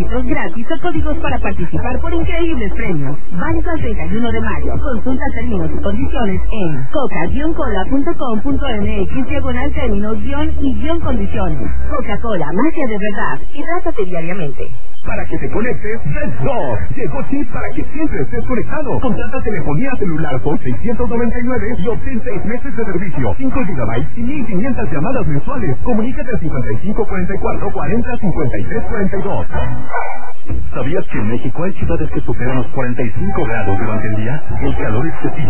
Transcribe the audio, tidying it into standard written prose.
kilómetros gratis o códigos para participar por increíbles premios. Válido al 31 de mayo. Consulta términos y condiciones en coca-cola.com.mx/términos-y-condiciones. Coca-Cola, magia de verdad. Hidrátate diariamente. Para que te conectes, Red 2. Llegó chip para que siempre estés conectado. Contrata telefonía celular por 699 y obtén 6 meses de servicio, 5 GB y 1500 llamadas mensuales. Comunícate al 5544 40 53 42. ¿Sabías que en México hay ciudades que superan los 45 grados durante el día? El calor excesivo